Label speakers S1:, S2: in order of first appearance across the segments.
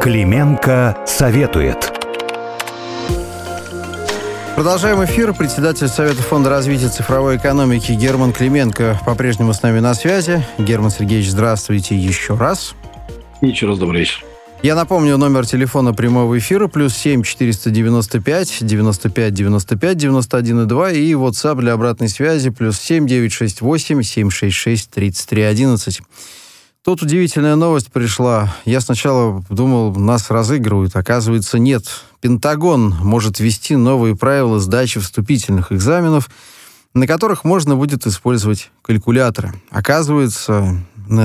S1: Клименко советует.
S2: Продолжаем эфир. Председатель Совета фонда развития цифровой экономики Герман Клименко по-прежнему с нами на связи. Герман Сергеевич, здравствуйте еще раз.
S3: Еще раз добрый вечер.
S2: Я напомню, номер телефона прямого эфира +7 495 95 95 91,2 и WhatsApp для обратной связи +7 968 766 33 11. Тут удивительная новость пришла. Я сначала думал, нас разыгрывают. Оказывается, нет. Пентагон может ввести новые правила сдачи вступительных экзаменов, на которых можно будет использовать калькуляторы. Оказывается,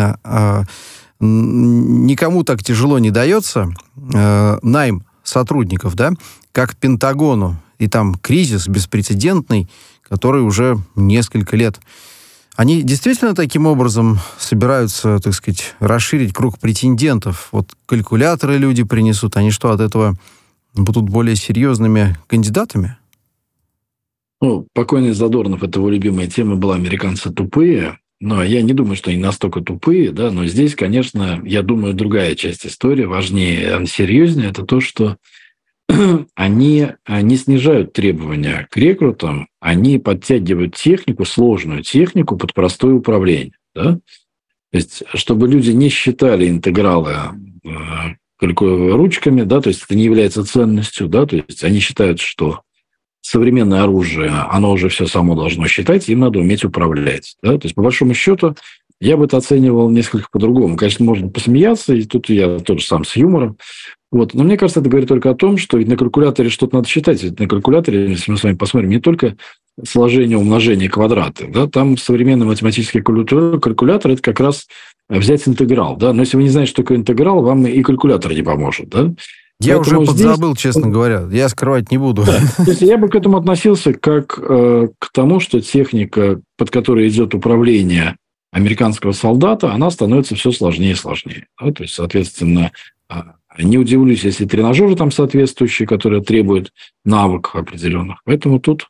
S2: никому так тяжело не дается найм сотрудников, да, как Пентагону. И там кризис беспрецедентный, который уже несколько лет. Они действительно таким образом собираются, так сказать, расширить круг претендентов? Вот калькуляторы люди принесут, они что, от этого будут более серьезными кандидатами?
S3: Покойный Задорнов, это его любимая тема была «Американцы тупые». Но я не думаю, что они настолько тупые, да, но здесь, конечно, я думаю, другая часть истории, важнее, серьезнее, это то, что они не снижают требования к рекрутам, они подтягивают технику, сложную технику под простое управление. Да? То есть, чтобы люди не считали интегралы ручками, да, то есть это не является ценностью, да, то есть они считают, что современное оружие, оно уже все само должно считать, им надо уметь управлять. Да? То есть, по большому счету, я бы это оценивал несколько по-другому. Конечно, можно посмеяться, и тут я тоже сам с юмором. Вот. Но мне кажется, это говорит только о том, что ведь на калькуляторе что-то надо считать. Ведь на калькуляторе, если мы с вами посмотрим, не только сложение, умножение, квадраты. Да? Там современный математический калькулятор – это как раз взять интеграл. Да? Но если вы не знаете, что такое интеграл, вам и калькулятор не поможет. Да?
S2: Я поэтому уже подзабыл, честно говоря. Я скрывать не буду.
S3: Да. То есть я бы к этому относился как к тому, что техника, под которой идет управление американского солдата, она становится все сложнее и сложнее. Да? То есть, соответственно, не удивлюсь, если тренажеры там соответствующие, которые требуют навыков определенных. Поэтому тут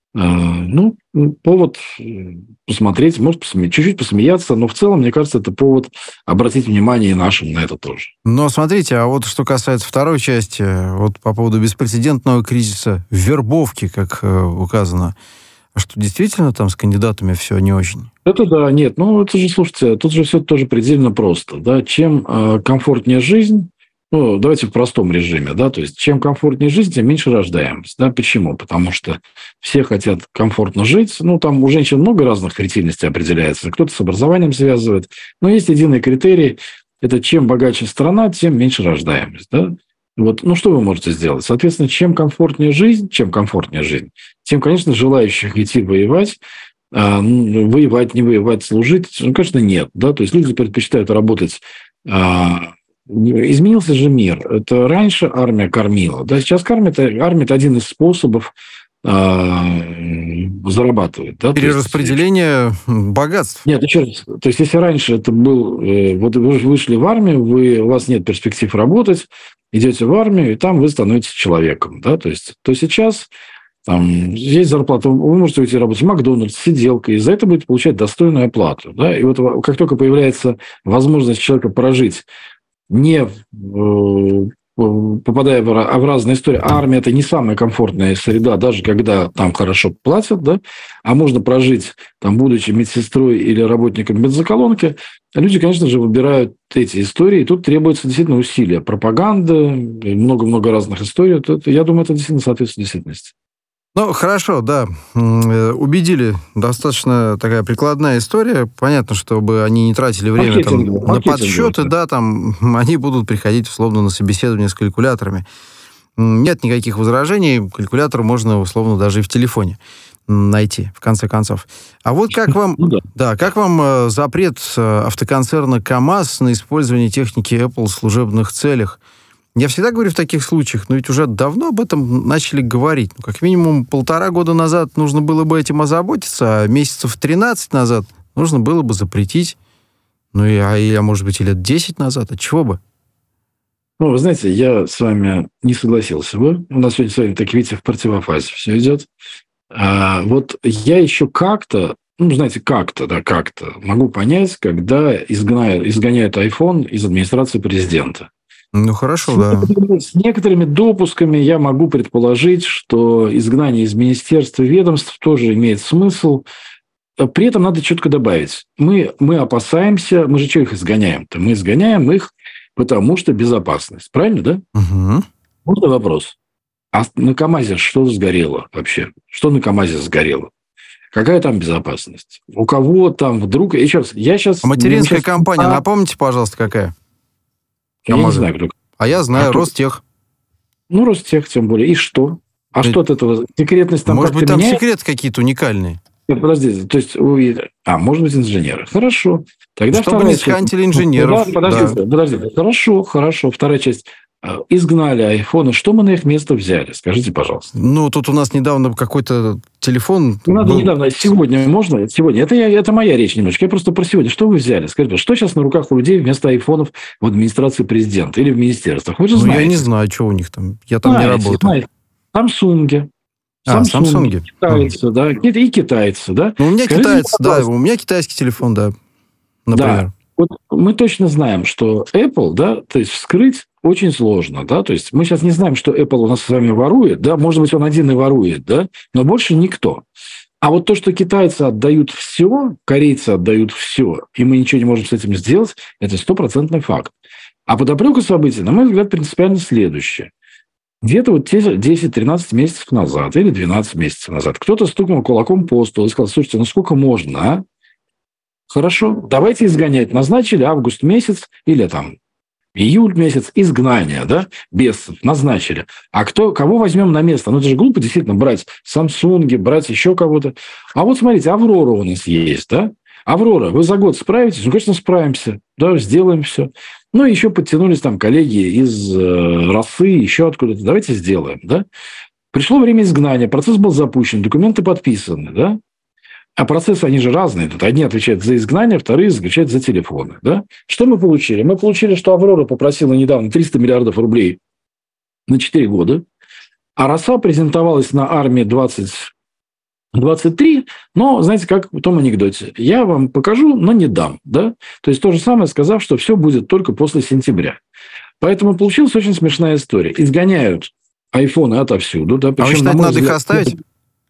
S3: повод посмотреть, может, чуть-чуть посмеяться, но в целом, мне кажется, это повод обратить внимание и нашим на это тоже.
S2: Но смотрите, а вот что касается второй части, вот по поводу беспрецедентного кризиса вербовки, как указано, а что действительно там с кандидатами все не очень?
S3: Это да, нет, это же, слушайте, тут же все тоже предельно просто, да, чем комфортнее жизнь, давайте в простом режиме, да, то есть чем комфортнее жизнь, тем меньше рождаемость, да, почему? Потому что все хотят комфортно жить, там у женщин много разных фертильностей определяется, кто-то с образованием связывает, но есть единый критерий, это чем богаче страна, тем меньше рождаемость, да. Вот, что вы можете сделать? Соответственно, чем комфортнее жизнь, тем, конечно, желающих идти воевать, не воевать, служить, конечно, нет, да, то есть люди предпочитают работать. Изменился же мир. Это раньше армия кормила. Да, сейчас армия – это один из способов зарабатывать. Да?
S2: Перераспределение богатств.
S3: Нет, еще раз. То есть, если раньше это был... Вот вы вышли в армию, у вас нет перспектив работать, идете в армию, и там вы становитесь человеком. Да? То сейчас там есть зарплата. Вы можете уйти работать в Макдональдс, сиделкой, и за это будете получать достойную оплату. Да? И вот как только появляется возможность человека прожить, не попадая в разные истории, армия – это не самая комфортная среда, даже когда там хорошо платят, да, а можно прожить, там, будучи медсестрой или работником бензоколонки, люди, конечно же, выбирают эти истории, и тут требуется действительно усилия, пропаганда, много-много разных историй. Я думаю, это действительно соответствует действительности.
S2: Хорошо, да. Убедили. Достаточно такая прикладная история. Понятно, чтобы они не тратили время на подсчеты, да, там они будут приходить условно на собеседование с калькуляторами. Нет никаких возражений. Калькулятор можно условно даже и в телефоне найти, в конце концов. А вот как вам, как вам запрет автоконцерна КАМАЗ на использование техники Apple в служебных целях? Я всегда говорю в таких случаях, но ведь уже давно об этом начали говорить. Как минимум 1,5 года назад нужно было бы этим озаботиться, а месяцев 13 назад нужно было бы запретить. Может быть, и лет 10 назад. От чего бы?
S3: Вы знаете, я с вами не согласился бы. У нас сегодня с вами, так видите, в противофазе все идет. Вот я еще как-то могу понять, когда изгоняют iPhone из администрации президента.
S2: Ну, хорошо, да.
S3: С некоторыми допусками я могу предположить, что изгнание из министерства и ведомств тоже имеет смысл. При этом надо четко добавить. Мы опасаемся, мы же что их изгоняем-то? Мы изгоняем их, потому что безопасность. Правильно, да?
S2: Угу.
S3: Можно вопрос? А на КАМАЗе что сгорело вообще? Что на КАМАЗе сгорело? Какая там безопасность? У кого там вдруг... Еще раз, я сейчас...
S2: А материнская компания, напомните, пожалуйста, какая?
S3: Я не знаю, кто.
S2: А я знаю, Ростех.
S3: Ну, Ростех, тем более. И что? А что от этого? Секретность там
S2: может
S3: как-то
S2: быть, там
S3: меняет?
S2: секреты какие-то уникальные.
S3: Нет, подождите, то есть... может быть, инженеры. Хорошо. Тогда
S2: чтобы не схантили инженеров.
S3: Подождите. Хорошо. Вторая часть. Изгнали айфоны. Что мы на их место взяли? Скажите, пожалуйста.
S2: Ну, тут у нас недавно какой-то телефон...
S3: Недавно. Сегодня можно? Сегодня. Это моя речь немножко. Я просто про сегодня. Что вы взяли? Скажите, что сейчас на руках у людей вместо айфонов в администрации президента или в министерствах? Вы же знаете.
S2: Я не знаю, что у них там. Я там не работаю.
S3: Samsung.
S2: Samsung.
S3: Китайцы, да. И китайцы, да.
S2: Ну, у меня китайцы, да. У меня китайский телефон, да. Например.
S3: Да. Вот мы точно знаем, что Apple, да, то есть вскрыть очень сложно, да, то есть мы сейчас не знаем, что Apple у нас с вами ворует, да, может быть, он один и ворует, да, но больше никто. А вот то, что китайцы отдают все, корейцы отдают все, и мы ничего не можем с этим сделать, это стопроцентный факт. А подоплека событий, на мой взгляд, принципиально следующее. Где-то вот 10-13 месяцев назад или 12 месяцев назад кто-то стукнул кулаком по столу и сказал: слушайте, ну сколько можно, а? Хорошо, давайте изгонять. Назначили август месяц или там июль месяц изгнания, да, бесов назначили. А кого возьмем на место? Ну, это же глупо действительно брать Samsung, брать еще кого-то. А вот смотрите, Аврора у нас есть, да? Аврора, вы за год справитесь? Ну, конечно, справимся, да, сделаем все. Ну, еще подтянулись там коллеги из Росы, еще откуда-то. Давайте сделаем, да? Пришло время изгнания, процесс был запущен, документы подписаны, да? А процессы, они же разные. Тут одни отвечают за изгнание, вторые отвечают за телефоны. Да? Что мы получили? Мы получили, что Аврора попросила недавно 300 миллиардов рублей на 4 года, а Роса презентовалась на армии 2023, но, знаете, как в том анекдоте. Я вам покажу, но не дам. Да? То есть то же самое, сказав, что все будет только после сентября. Поэтому получилась очень смешная история. Изгоняют айфоны отовсюду. Да?
S2: Причем, а вы считаете, надо их оставить?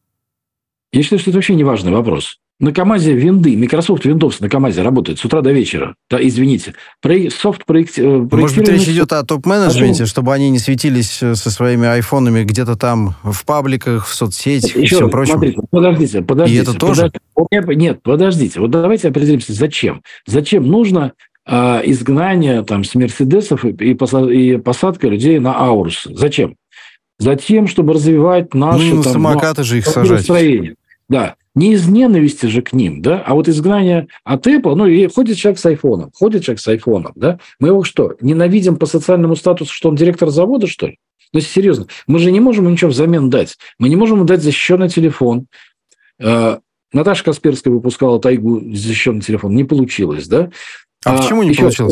S3: Я считаю, что это вообще не важный вопрос. На КАМАЗе винды, Microsoft Windows на КАМАЗе работает с утра до вечера. Да, извините. Может быть,
S2: речь идет о топ-менеджменте, чтобы они не светились со своими айфонами где-то там в пабликах, в соцсетях и всем прочем?
S3: Смотрите, подождите.
S2: И это тоже?
S3: Нет, подождите. Вот давайте определимся, зачем. Зачем нужно изгнание там, с Мерседесов и посадка людей на Аурус? Зачем? Затем, чтобы развивать наши...
S2: на самокаты же их сажать.
S3: Да. Не из ненависти же к ним, да, а вот изгнание от Apple, и ходит человек с айфоном, да, мы его что, ненавидим по социальному статусу, что он директор завода, что ли? Ну, серьезно, мы же не можем ему ничего взамен дать. Мы не можем ему дать защищенный телефон. Наташа Касперская выпускала Тайгу защищенный телефон, не получилось, да?
S2: А почему не получилось?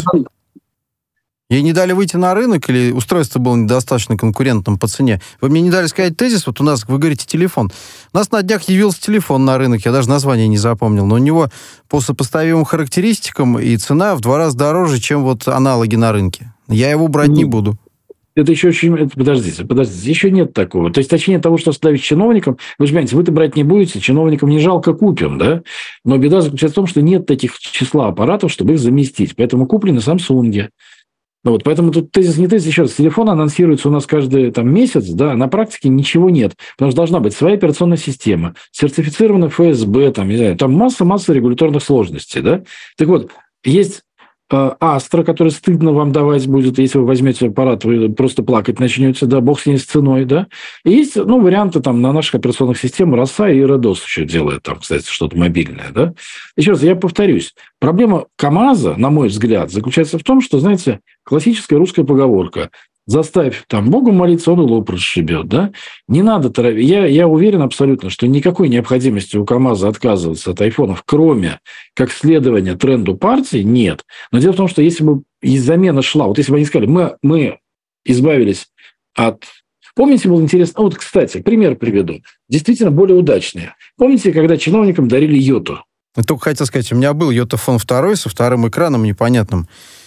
S2: Ей не дали выйти на рынок или устройство было недостаточно конкурентным по цене? Вы мне не дали сказать тезис, вот у нас, вы говорите, телефон. У нас на днях явился телефон на рынок, я даже название не запомнил, но у него по сопоставимым характеристикам и цена в 2 раза дороже, чем вот аналоги на рынке. Я его брать не буду.
S3: Это еще очень... Подождите, еще нет такого. То есть, точнее того, что ставить чиновникам, вы же понимаете, вы-то брать не будете, чиновникам не жалко, купим, да? Но беда заключается в том, что нет таких числа аппаратов, чтобы их заместить. Поэтому куплены Samsung. Вот, поэтому тут тезис не тезис. Еще раз, телефон анонсируется у нас каждый месяц, да, на практике ничего нет. Потому что должна быть своя операционная система, сертифицированная ФСБ, не знаю, там масса регуляторных сложностей, да. Так вот, есть Астра, который стыдно вам давать будет, если вы возьмете аппарат, вы просто плакать начнете, да, бог с ней с ценой, да. И есть, варианты там на наших операционных системах Роса и Родос еще делает там, кстати, что-то мобильное, да. Еще раз, я повторюсь, проблема КАМАЗа, на мой взгляд, заключается в том, что, знаете, классическая русская поговорка: заставь там Богу молиться, он и лоб расшибет, да? Не надо торопить. Я уверен абсолютно, что никакой необходимости у КАМАЗа отказываться от айфонов, кроме как следования тренду партии, нет. Но дело в том, что если бы замена шла, вот если бы они сказали, мы избавились от... Помните, было интересно... Вот, кстати, пример приведу. Действительно более удачный. Помните, когда чиновникам дарили Йоту?
S2: Я только хотел сказать, у меня был Йота Фон 2 со вторым экраном непонятным,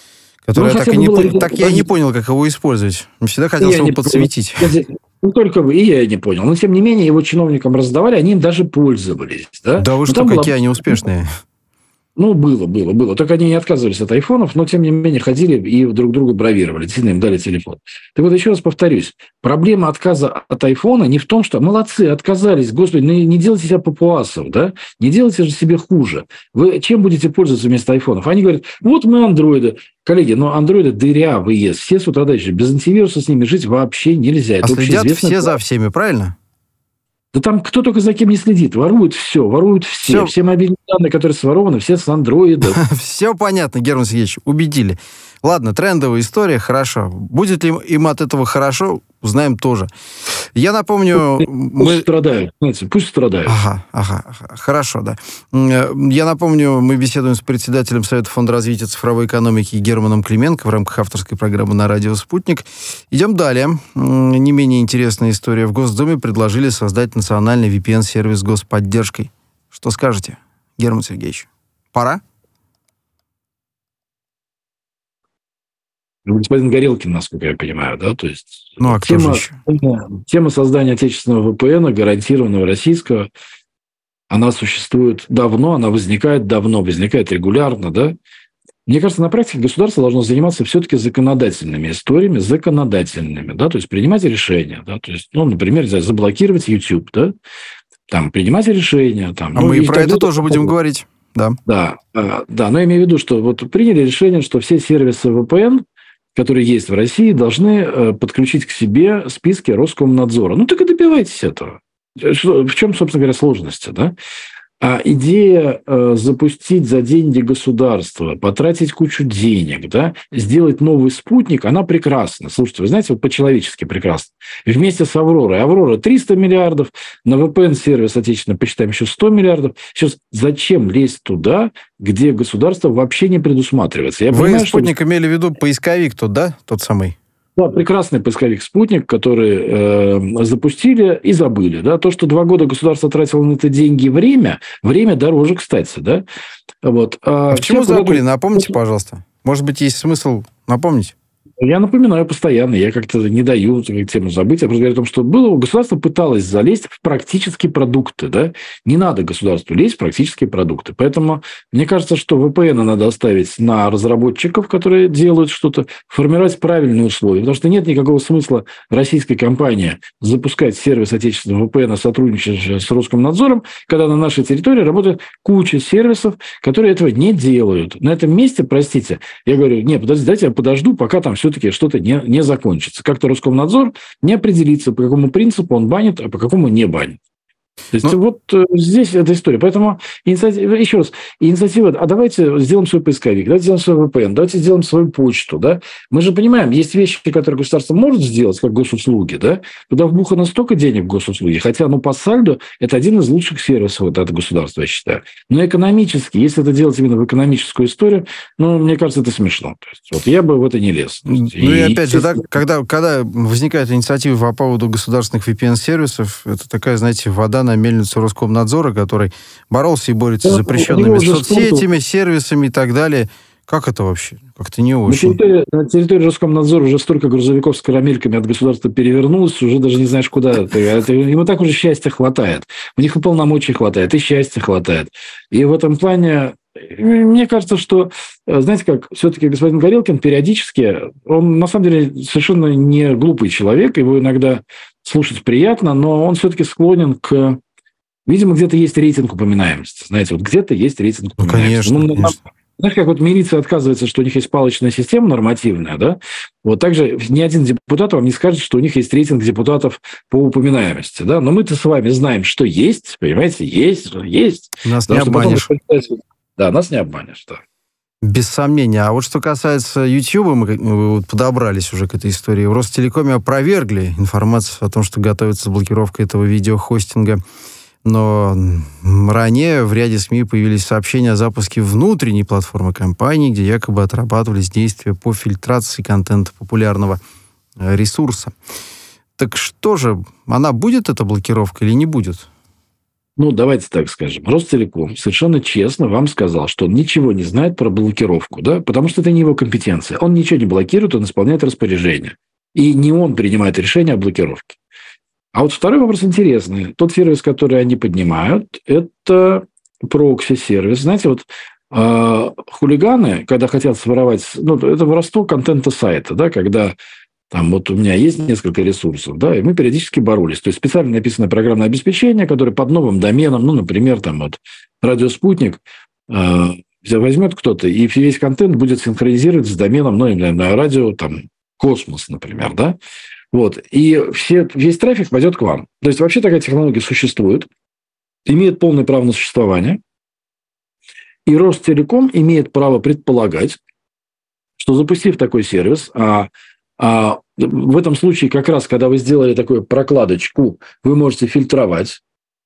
S2: Который я не понял, как его использовать. Я всегда хотел его подсветить.
S3: Ну, только вы, и я не понял. Но, тем не менее, его чиновникам раздавали, они им даже пользовались. Да,
S2: да вы что, какие они успешные.
S3: Ну, было. Только они не отказывались от айфонов, но, тем не менее, ходили и друг другу бравировали. Действительно, им дали телефон. Так вот, еще раз повторюсь. Проблема отказа от айфона не в том, что молодцы, отказались. Господи, не делайте себя папуасов, да? Не делайте же себе хуже. Вы чем будете пользоваться вместо айфонов? Они говорят, вот мы андроиды. Коллеги, но андроиды дырявые. Все с утра до вечера. Без антивируса с ними жить вообще нельзя.
S2: Это следят все за всеми, правильно?
S3: Да там кто только за кем не следит. Воруют все. Все мобильные данные, которые сворованы, все с андроидов.
S2: Все понятно, Герман Сергеевич, убедили. Ладно, трендовая история, хорошо. Будет ли им от этого хорошо, узнаем тоже. Я напомню...
S3: Пусть страдают, знаете, пусть страдают.
S2: Ага, хорошо, да. Я напомню, мы беседуем с председателем Совета фонда развития цифровой экономики Германом Клименко в рамках авторской программы на радио «Спутник». Идем далее. Не менее интересная история. В Госдуме предложили создать национальный VPN-сервис с господдержкой. Что скажете, Герман Сергеевич? Пора?
S3: Господин Горелкин, насколько я понимаю, да, то есть
S2: тема
S3: создания отечественного VPN, гарантированного российского, она существует давно, она возникает регулярно, да. Мне кажется, на практике государство должно заниматься все-таки законодательными историями, да, то есть принимать решения, да, то есть, например, заблокировать YouTube, да, там, принимать решения. Там,
S2: мы и про это тоже будем говорить, да.
S3: Да, но я имею в виду, что вот приняли решение, что все сервисы VPN, которые есть в России, должны подключить к себе списки Роскомнадзора. Ну, так и добивайтесь этого. В чем, собственно говоря, сложность, да? А идея запустить за деньги государства, потратить кучу денег, да, сделать новый спутник, она прекрасна. Слушайте, вы знаете, вот по-человечески прекрасно. Вместе с Авророй. Аврора 300 миллиардов, на VPN-сервис отечественно посчитаем еще 100 миллиардов. Сейчас зачем лезть туда, где государство вообще не предусматривается?
S2: Вы спутник имели в виду поисковик тот, да? Тот самый?
S3: Да, прекрасный поисковик «Спутник», который запустили и забыли. Да? То, что 2 года государство тратило на это деньги и время дороже, кстати. Да? Вот.
S2: Почему забыли? Напомните, пожалуйста. Может быть, есть смысл напомнить?
S3: Я напоминаю постоянно, я как-то не даю тему забыть. Я просто говорю о том, что государство пыталось залезть в практические продукты. Да? Не надо государству лезть в практические продукты. Поэтому мне кажется, что VPN надо оставить на разработчиков, которые делают что-то, формировать правильные условия. Потому что нет никакого смысла российской компании запускать сервис отечественного VPN, сотрудничать с Роскомнадзором, когда на нашей территории работает куча сервисов, которые этого не делают. На этом месте, простите, я говорю, подождите, дайте я подожду, пока там все-таки что-то не закончится. Как-то Роскомнадзор не определится, по какому принципу он банит, а по какому не банит. То есть вот здесь эта история. Поэтому инициатива, давайте сделаем свой поисковик, давайте сделаем свой VPN, давайте сделаем свою почту. Да? Мы же понимаем, есть вещи, которые государство может сделать, как госуслуги, да? Туда вбухано столько денег в госуслуги, хотя по сальдо это один из лучших сервисов от государства, я считаю. Но экономически, если это делать именно в экономическую историю, мне кажется, это смешно. То есть, я бы в это не лез.
S2: И опять же, да, когда возникает инициатива по поводу государственных VPN-сервисов, это такая, знаете, вода на мельницу Роскомнадзора, который боролся и борется с запрещенными соцсетями, сервисами и так далее. Как это вообще? Как-то не очень.
S3: На территории Роскомнадзора уже столько грузовиков с карамельками от государства перевернулось, уже даже не знаешь, куда. Ему так уже счастья хватает. У них и полномочий хватает, и счастья хватает. И в этом плане, мне кажется, что, знаете как, все-таки господин Горелкин периодически, он на самом деле совершенно не глупый человек, его иногда слушать приятно, но он все-таки склонен к... Видимо, где-то есть рейтинг упоминаемости. Знаете, вот где-то есть рейтинг упоминаемости.
S2: Конечно.
S3: Знаешь, как вот милиция отказывается, что у них есть палочная система нормативная, да? Вот также ни один депутат вам не скажет, что у них есть рейтинг депутатов по упоминаемости, да? Но мы-то с вами знаем, что есть, понимаете, есть.
S2: Нас не обманешь.
S3: Да, нас не обманешь, да.
S2: Без сомнения. А вот что касается YouTube, мы подобрались уже к этой истории. В Ростелекоме опровергли информацию о том, что готовится блокировка этого видеохостинга. Но ранее в ряде СМИ появились сообщения о запуске внутренней платформы компании, где якобы отрабатывались действия по фильтрации контента популярного ресурса. Так что же, она будет, эта блокировка, или не будет?
S3: Ну, давайте так скажем. Ростелеком совершенно честно вам сказал, что он ничего не знает про блокировку, да, потому что это не его компетенция. Он ничего не блокирует, он исполняет распоряжение. И не он принимает решение о блокировке. А вот второй вопрос интересный. Тот сервис, который они поднимают, это прокси-сервис. Знаете, вот хулиганы, когда хотят своровать, ну, это воровство контента сайта, да, когда там вот у меня есть несколько ресурсов, да, и мы периодически боролись. То есть специально написанное программное обеспечение, которое под новым доменом, ну, например, там вот Радио Спутник возьмет кто-то, и весь контент будет синхронизировать с доменом, ну, на радио, там, Космос, например, да. Вот. И весь трафик пойдет к вам. То есть вообще такая технология существует, имеет полное право на существование, и Ростелеком имеет право предполагать, что запустив такой сервис, в этом случае как раз, когда вы сделали такую прокладочку, вы можете фильтровать.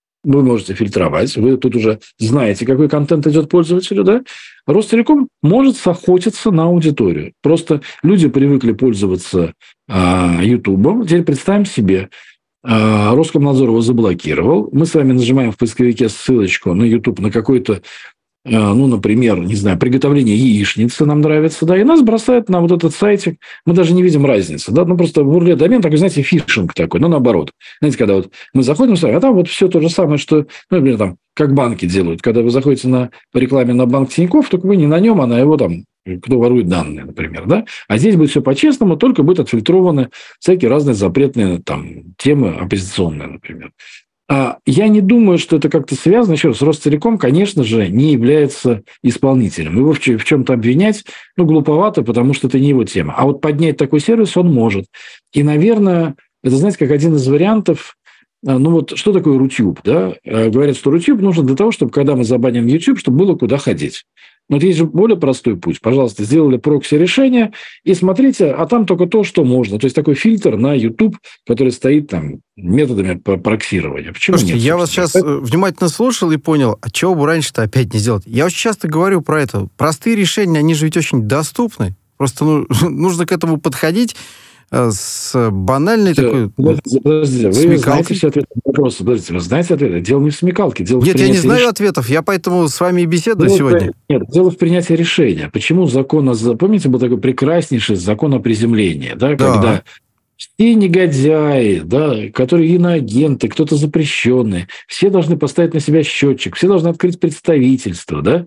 S3: Вы тут уже знаете, какой контент идет пользователю, да? Ростелеком может охотиться на аудиторию. Просто люди привыкли пользоваться Ютубом. Теперь представим себе, Роскомнадзор его заблокировал. Мы с вами нажимаем в поисковике ссылочку на YouTube на какой-то, ну, например, не знаю, приготовление яичницы нам нравится, да, и нас бросают на вот этот сайтик, мы даже не видим разницы, да, ну, просто в URL домен такой, знаете, фишинг такой, но наоборот. Знаете, когда вот мы заходим, а там вот все то же самое, что, ну, например, там, как банки делают, когда вы заходите по рекламе на банк Тинькофф, только вы не на нем, а на его там, кто ворует данные, например, да, а здесь будет все по-честному, только будут отфильтрованы всякие разные запретные там темы оппозиционные, например. Я не думаю, что это как-то связано. Еще раз, Ростелеком, конечно же, не является исполнителем. Его в чем-то обвинять, ну, глуповато, потому что это не его тема. А вот поднять такой сервис он может. И, наверное, это, знаете, как один из вариантов. Ну, вот что такое Рутюб, да? Говорят, что Рутюб нужен для того, чтобы, когда мы забаним YouTube, чтобы было куда ходить. Но вот есть же более простой путь. Пожалуйста, сделали прокси-решение и смотрите, а там только то, что можно. То есть такой фильтр на YouTube, который стоит там методами проксирования. Почему
S2: Слушайте,
S3: нет?
S2: Я вас сейчас внимательно слушал и понял, а чего бы раньше-то опять не сделать? Я очень часто говорю про это. Простые решения, они же ведь очень доступны. Просто нужно к этому подходить с банальной такой
S3: Подождите, вы знаете все ответы на вопросы. Подождите, вы знаете ответы? Дело не в смекалке, дело в принятии
S2: Нет, я не знаю
S3: решения.
S2: ответов, я поэтому с вами и беседую сегодня.
S3: Нет, дело в принятии решения. Почему помните, был такой прекраснейший закон о приземлении, да, когда все негодяи, да, которые иноагенты, кто-то запрещенный, все должны поставить на себя счетчик, все должны открыть представительство, да,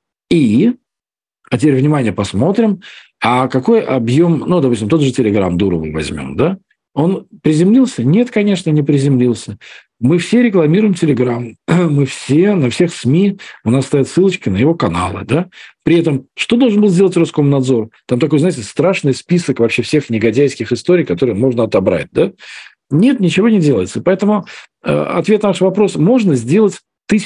S3: а теперь, внимание, посмотрим, а какой объем, ну, допустим, тот же Телеграм Дуровый возьмем, да? Он приземлился? Нет, конечно, не приземлился. Мы все рекламируем Телеграм, мы все, на всех СМИ, у нас стоят ссылочки на его каналы, да? При этом, что должен был сделать Роскомнадзор? Там такой, знаете, страшный список вообще всех негодяйских историй, которые можно отобрать, да? Нет, ничего не делается. Поэтому ответ на ваш вопрос: можно сделать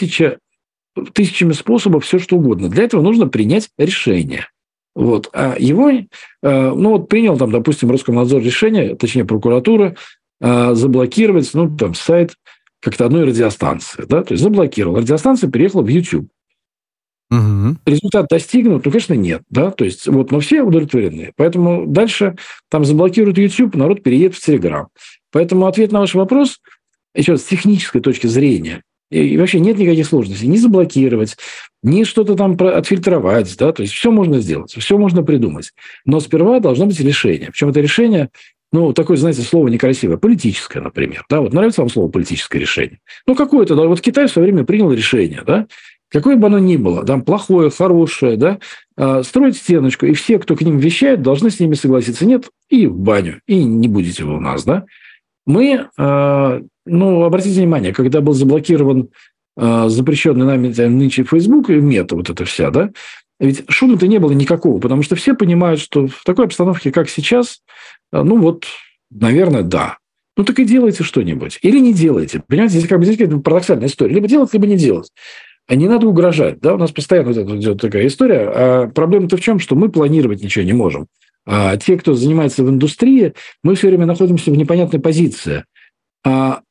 S3: тысячами способов все, что угодно. Для этого нужно принять решение. Вот. А его, ну вот принял там, допустим, Роскомнадзор решение, точнее прокуратура, заблокировать, ну, там, сайт как-то одной радиостанции, да, то есть заблокировал. Радиостанция переехала в YouTube. Угу. Результат достигнут? Ну, конечно, нет, да, то есть вот, но все удовлетворены. Поэтому дальше там заблокируют YouTube, народ переедет в Telegram. Поэтому ответ на ваш вопрос, еще раз, с технической точки зрения, и вообще нет никаких сложностей. Ни заблокировать, ни что-то там отфильтровать. Да? То есть все можно сделать, все можно придумать. Но сперва должно быть решение. Причем это решение, ну, такое, знаете, слово некрасивое, политическое, например. Да? Вот нравится вам слово политическое решение? Ну, какое-то, да, вот Китай в свое время принял решение, да? Какое бы оно ни было, там, плохое, хорошее, да, строить стеночку, и все, кто к ним вещает, должны с ними согласиться. Нет, и в баню, и не будете вы у нас, да? Мы, ну, обратите внимание, когда был заблокирован запрещенный нами нынче Facebook и мета, вот эта вся, да, ведь шума-то не было никакого, потому что все понимают, что в такой обстановке, как сейчас, ну, вот, наверное, да. Ну, так и делайте что-нибудь. Или не делайте. Понимаете, здесь как бы здесь какая-то парадоксальная история. Либо делать, либо не делать. А не надо угрожать. Да? У нас постоянно вот идет такая история. А проблема-то в чем? Что мы планировать ничего не можем. А те, кто занимается в индустрии, мы все время находимся в непонятной позиции. Как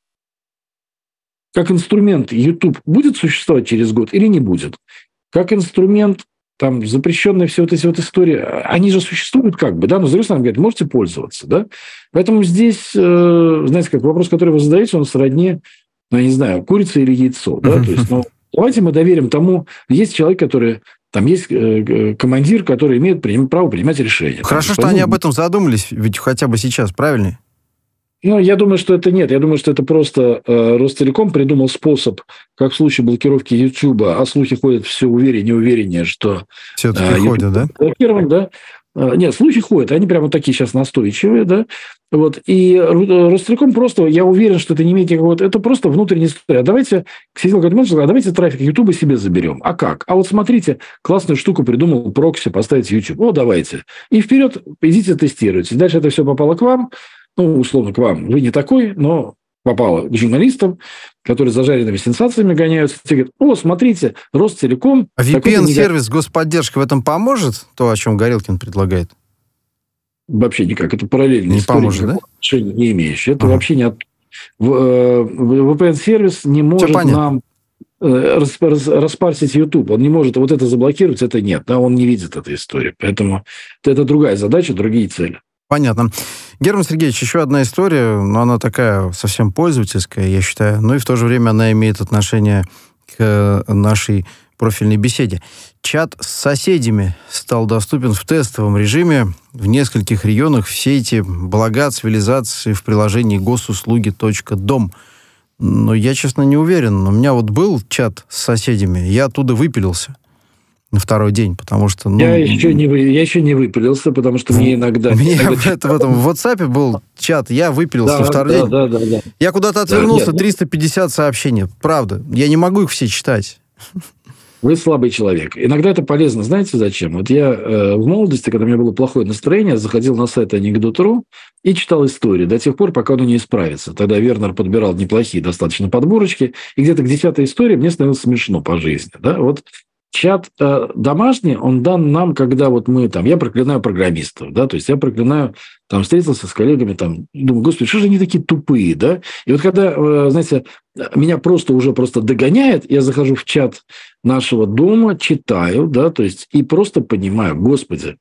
S3: инструмент YouTube будет существовать через год или не будет? Как инструмент, там, запрещенные все вот эти вот истории, они же существуют как бы, да, но, с другой стороны, говорят, можете пользоваться, да? Поэтому здесь, знаете, как вопрос, который вы задаете, он сродни я не знаю, курица или яйцо, да, то есть, давайте мы доверим тому, есть человек, который, там есть командир, который имеет право принимать решения.
S2: Хорошо, что они об этом задумались, ведь хотя бы сейчас, правильно?
S3: Я думаю, что это нет. Я думаю, что это просто Ростелеком придумал способ, как в случае блокировки Ютуба, а слухи ходят все увереннее и увереннее, что...
S2: Все-таки ходят, да?
S3: Блокирован, да? Нет, слухи ходят, они прямо такие сейчас настойчивые, да? Вот. И Ростелеком просто, я уверен, что это не имеет никакого... Это просто внутренняя история. Давайте, сидел какой-то менеджер, давайте трафик Ютуба себе заберем. А как? А вот смотрите, классную штуку придумал прокси поставить YouTube. Давайте. И вперед, идите тестируйте. Дальше это все попало к вам, условно, к вам. Вы не такой, но попало к журналистам, которые зажаренными сенсациями гоняются. Те говорят, смотрите, Ростелеком...
S2: А VPN-сервис господдержка в этом поможет? То, о чем Горелкин предлагает?
S3: Вообще никак. Это параллельная
S2: не
S3: история.
S2: Поможет, да?
S3: Отношения не имеющая. Это вообще не... VPN-сервис не может нам распарсить YouTube. Он не может вот это заблокировать, это нет. Да? Он не видит этой истории. Поэтому это другая задача, другие цели.
S2: Понятно. Герман Сергеевич, еще одна история, но она такая совсем пользовательская, я считаю, но и в то же время она имеет отношение к нашей профильной беседе. Чат с соседями стал доступен в тестовом режиме в нескольких регионах. Все эти блага цивилизации в приложении госуслуги.дом. Но я, честно, не уверен. У меня был чат с соседями, я оттуда выпилился на второй день, потому что...
S3: Я еще не выпилился, потому что мне иногда...
S2: У меня в этом в WhatsApp был чат, я выпилился на второй день.
S3: Да.
S2: Я куда-то отвернулся, 350 сообщений. Правда, я не могу их все читать.
S3: Вы слабый человек. Иногда это полезно. Знаете зачем? Вот я в молодости, когда у меня было плохое настроение, заходил на сайт Анекдот.ру и читал истории до тех пор, пока оно не исправится. Тогда Вернер подбирал неплохие достаточно подборочки, и где-то к 10-й истории мне становилось смешно по жизни. Да? Вот чат домашний, он дан нам, когда мы я проклинаю программистов, да, то есть я проклинаю, встретился с коллегами, думаю, господи, что же они такие тупые, да? И вот когда, знаете, меня просто догоняет, я захожу в чат нашего дома, читаю, да, то есть и просто понимаю, господи,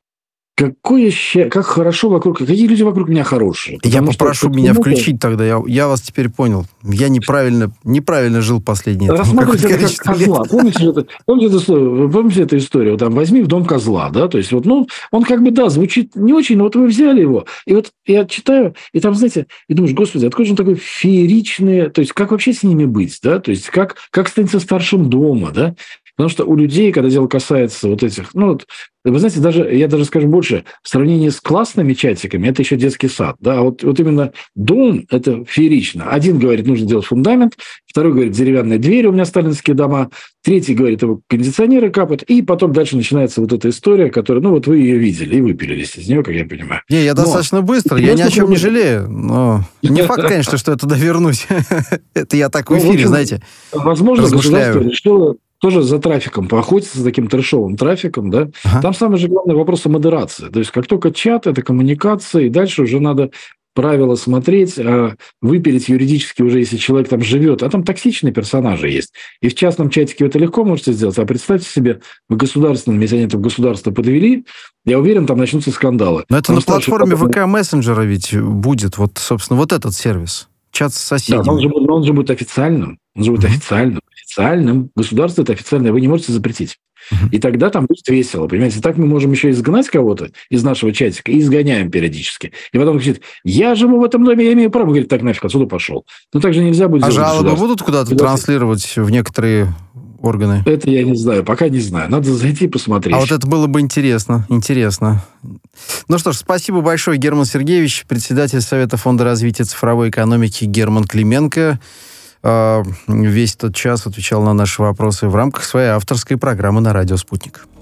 S3: как хорошо вокруг, какие люди вокруг меня хорошие.
S2: Я попрошу меня включить тогда, я вас теперь понял. Я неправильно жил последние
S3: рассматривайте это как козла. Помните эту историю? Возьми в дом козла, да, то есть он звучит не очень, но вы взяли его, и я читаю, и знаете, и думаешь, господи, откуда же он такой фееричный, то есть как вообще с ними быть, да, то есть как становиться старшим дома, да, потому что у людей, когда дело касается этих, вы знаете, я даже скажу больше, в сравнении с классными чатиками, это еще детский сад. Да? Вот именно дом – это феерично. Один говорит, нужно делать фундамент, второй говорит, деревянные двери, у меня сталинские дома, третий говорит, кондиционеры капают, и потом дальше начинается эта история, которая, вы ее видели и выпилились из нее, как я понимаю.
S2: Я достаточно быстро, я ни о чем не жалею, но не факт, конечно, что я туда вернусь. Это я так в эфире, знаете,
S3: возможно, государство решило тоже за трафиком поохотиться, за таким трэшовым трафиком, да. Там самый же главный вопрос о модерации. То есть, как только чат, это коммуникация, и дальше уже надо правила смотреть, выпилить юридически уже, если человек там живет. А там токсичные персонажи есть. И в частном чатике это легко можете сделать. А представьте себе, в государственном, если они это в государство подвели, я уверен, там начнутся скандалы.
S2: Но это на платформе ВК-мессенджера ведь будет, собственно, этот сервис. Чат с соседями.
S3: Да, он же будет официальным. Он же будет официальным. Государство это официальное. Вы не можете запретить. И тогда там будет весело. Понимаете, так мы можем еще изгнать кого-то из нашего чатика и изгоняем периодически. И потом говорит, я живу в этом доме, я имею право. Говорит, так нафиг, отсюда пошел. Но так же нельзя будет делать.
S2: А жалобы будут куда-то транслировать в некоторые органы?
S3: Это я не знаю, пока не знаю. Надо зайти и посмотреть.
S2: А это было бы интересно. Ну что ж, спасибо большое, Герман Сергеевич, председатель Совета фонда развития цифровой экономики Герман Клименко. Весь этот час отвечал на наши вопросы в рамках своей авторской программы на радио «Спутник».